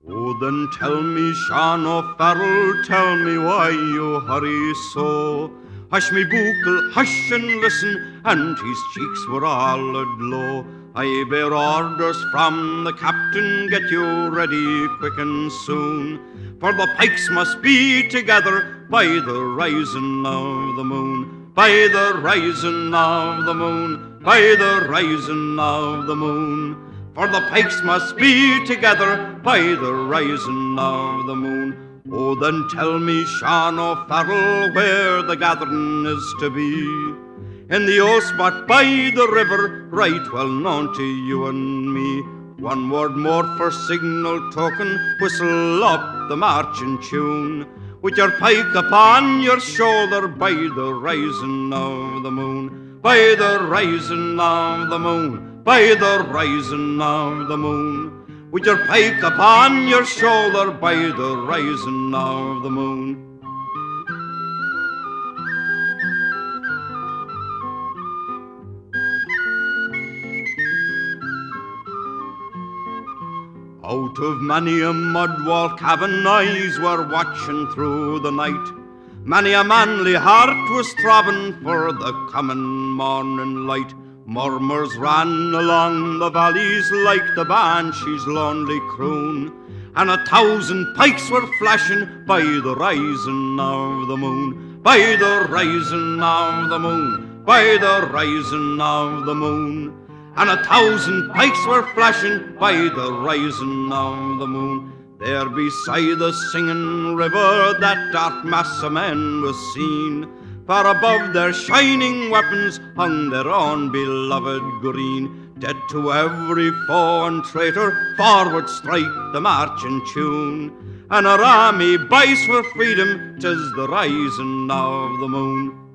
Oh, then tell me, Sean O'Farrell, tell me why you hurry so. Hush me buckle, hush and listen, and his cheeks were all aglow. I bear orders from the captain, get you ready quick and soon, for the pikes must be together by the rising of the moon, by the rising of the moon, by the rising of the moon. For the pikes must be together by the rising of the moon. Oh, then tell me, Sean O'Farrell, where the gathering is to be. In the old spot by the river, right well known to you and me. One word more for signal token, whistle up the marching tune, with your pike upon your shoulder by the rising of the moon, by the rising of the moon, by the rising of the moon, with your pike upon your shoulder by the rising of the moon. Out of many a mud-wall cabin eyes were watching through the night. Many a manly heart was throbbing for the coming morning light. Murmurs ran along the valleys like the banshee's lonely croon, and 1,000 pikes were flashing by the rising of the moon, by the rising of the moon, by the rising of the moon. And 1,000 pikes were flashing by the rising of the moon. There beside the singing river that dark mass of men was seen, far above their shining weapons hung their own beloved green. Dead to every foe and traitor, forward strike the marching tune, and our army buys for freedom, 'tis the rising of the moon.